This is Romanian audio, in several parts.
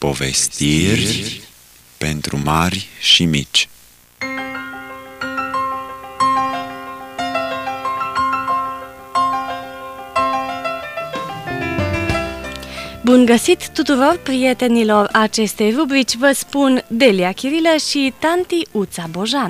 Povestiri pentru mari și mici. Bun găsit tuturor prietenilor acestei rubrici, vă spun Delia Chirilă și tanti Uța Bojan.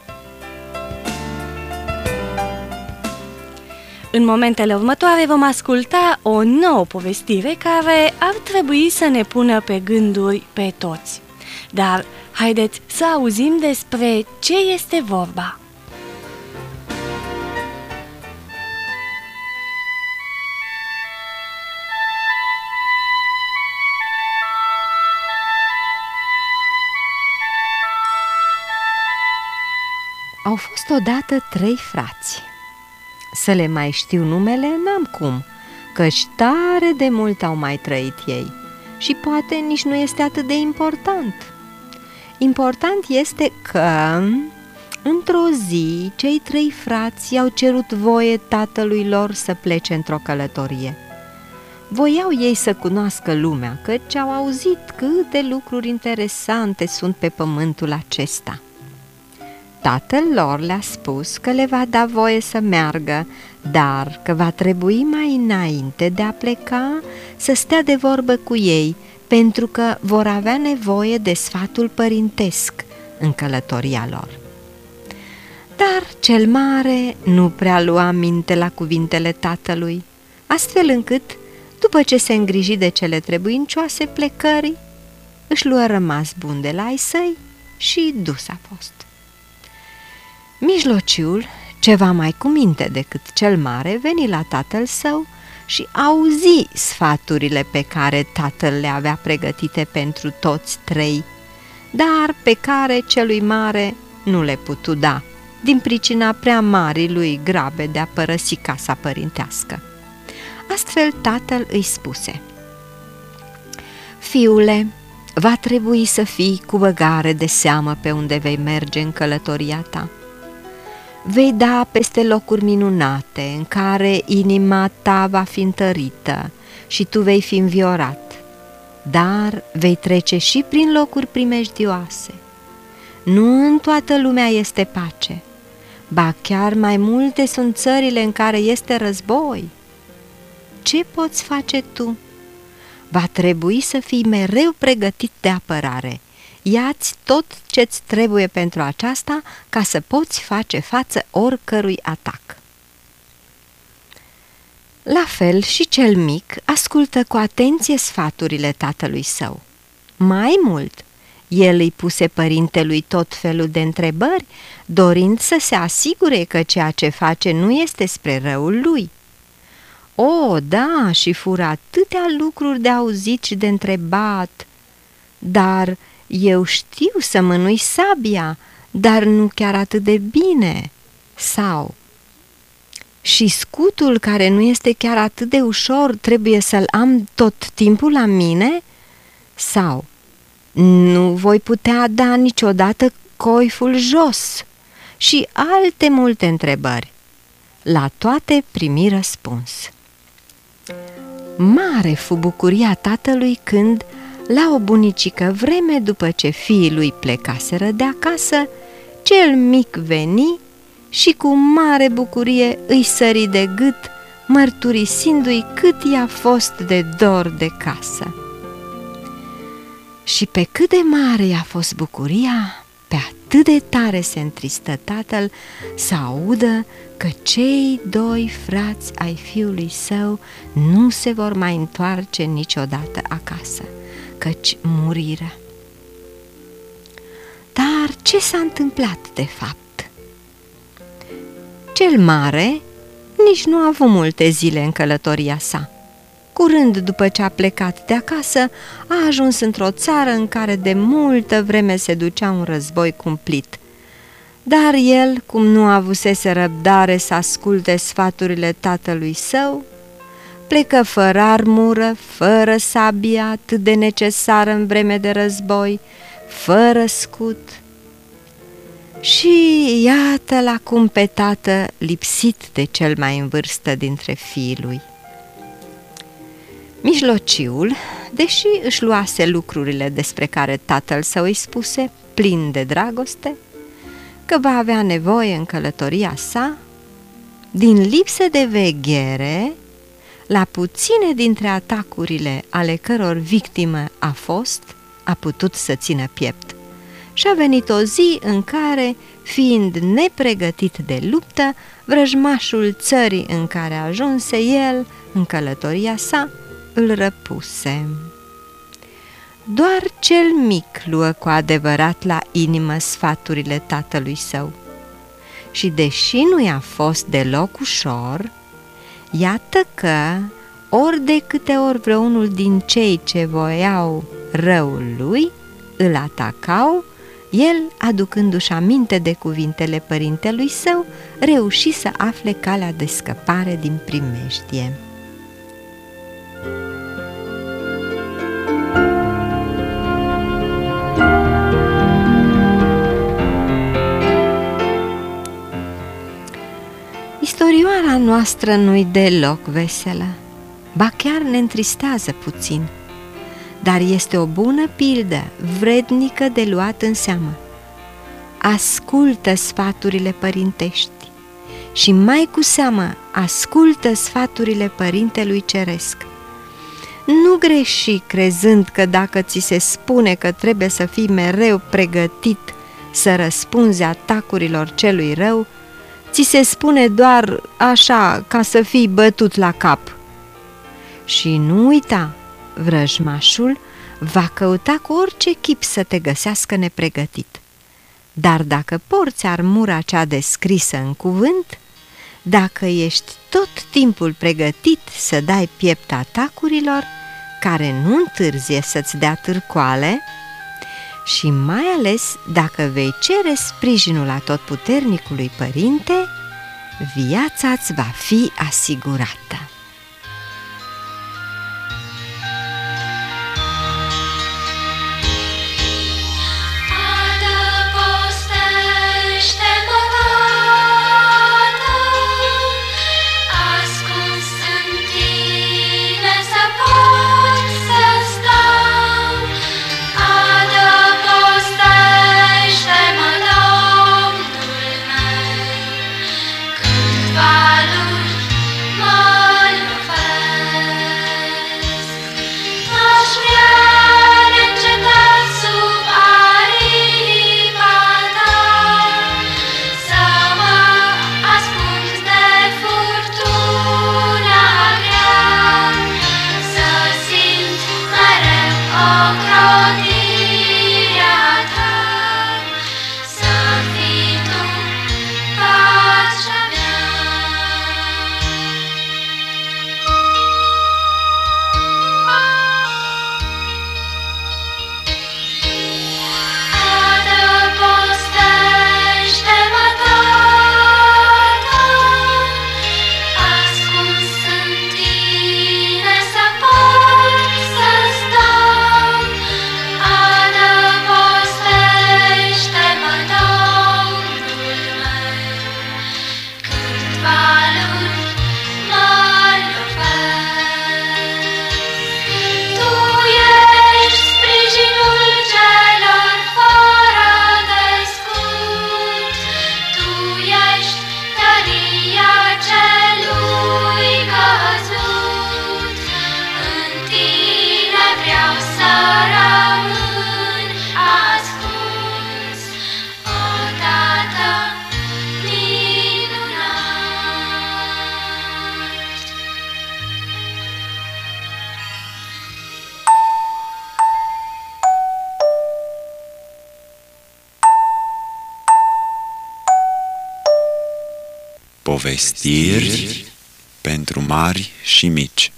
În momentele următoare vom asculta o nouă povestire care ar trebui să ne pună pe gânduri pe toți. Dar haideți să auzim despre ce este vorba. Au fost odată 3 frați. Să le mai știu numele n-am cum, căci tare de mult au mai trăit ei și poate nici nu este atât de important. Important este că, într-o zi, cei 3 frați i-au cerut voie tatălui lor să plece într-o călătorie. Voiau ei să cunoască lumea, căci au auzit câte lucruri interesante sunt pe pământul acesta. Tatăl lor le-a spus că le va da voie să meargă, dar că va trebui mai înainte de a pleca să stea de vorbă cu ei, pentru că vor avea nevoie de sfatul părintesc în călătoria lor. Dar cel mare nu prea lua minte la cuvintele tatălui, astfel încât, după ce se îngriji de cele trebuincioase plecării, își luă rămas bun de la ai săi și dus a fost. Mijlociul, ceva mai cu minte decât cel mare, veni la tatăl său și auzi sfaturile pe care tatăl le avea pregătite pentru toți 3, dar pe care celui mare nu le putu da, din pricina prea marii lui grabe de a părăsi casa părintească. Astfel tatăl îi spuse: "Fiule, va trebui să fii cu băgare de seamă pe unde vei merge în călătoria ta. Vei da peste locuri minunate în care inima ta va fi întărită și tu vei fi înviorat, dar vei trece și prin locuri primejdioase. Nu în toată lumea este pace, ba chiar mai multe sunt țările în care este război. Ce poți face tu? Va trebui să fii mereu pregătit de apărare. Ia-ți tot ce-ți trebuie pentru aceasta ca să poți face față oricărui atac." La fel și cel mic ascultă cu atenție sfaturile tatălui său. Mai mult, el îi puse părintelui tot felul de întrebări, dorind să se asigure că ceea ce face nu este spre răul lui. O, da, și fură atâtea lucruri de auzit și de întrebat, dar eu știu să mânui sabia, dar nu chiar atât de bine. Sau, și scutul care nu este chiar atât de ușor trebuie să-l am tot timpul la mine? Sau, nu voi putea da niciodată coiful jos? Și alte multe întrebări. La toate primi răspuns. Mare fu bucuria tatălui când, la o bunicică, vreme după ce fiii lui plecaseră de acasă, cel mic veni și cu mare bucurie îi sări de gât, mărturisindu-i cât i-a fost de dor de casă. Și pe cât de mare i-a fost bucuria, pe atât de tare se întristă tatăl să audă că cei 2 frați ai fiului său nu se vor mai întoarce niciodată acasă, căci muriră. Dar ce s-a întâmplat de fapt? Cel mare nici nu a avut multe zile în călătoria sa. Curând după ce a plecat de acasă, a ajuns într-o țară în care de multă vreme se ducea un război cumplit. Dar el, cum nu avusese răbdare să asculte sfaturile tatălui său, plecă fără armură, fără sabia atât de necesară în vreme de război, fără scut. Și iată-l acum pe tată lipsit de cel mai în vârstă dintre fiii lui. Mijlociul, deși își luase lucrurile despre care tatăl său îi spuse, plin de dragoste, că va avea nevoie în călătoria sa, din lipsă de veghere, la puține dintre atacurile ale căror victimă a putut să țină piept. Și-a venit o zi în care, fiind nepregătit de luptă, vrăjmașul țării în care ajunse el, în călătoria sa, îl răpuse. Doar cel mic luă cu adevărat la inimă sfaturile tatălui său. Și deși nu i-a fost deloc ușor, iată că, ori de câte ori vreunul din cei ce voiau răul lui, îl atacau, el, aducându-și aminte de cuvintele părintelui său, reuși să afle calea de scăpare din primejdie. Istorioara noastră nu-i deloc veselă, ba chiar ne întristează puțin, dar este o bună pildă, vrednică de luat în seamă. Ascultă sfaturile părintești și mai cu seamă ascultă sfaturile Părintelui Ceresc. Nu greși crezând că dacă ți se spune că trebuie să fii mereu pregătit să răspunzi atacurilor celui rău, ți se spune doar așa ca să fii bătut la cap. Și nu uita, vrăjmașul va căuta cu orice chip să te găsească nepregătit. Dar dacă porți armura cea descrisă în cuvânt, dacă ești tot timpul pregătit să dai piept atacurilor, care nu întârzie să-ți dea târcoale, și mai ales dacă vei cere sprijinul atotputernicului Părinte, viața-ți va fi asigurată. Povestiri pentru mari și mici.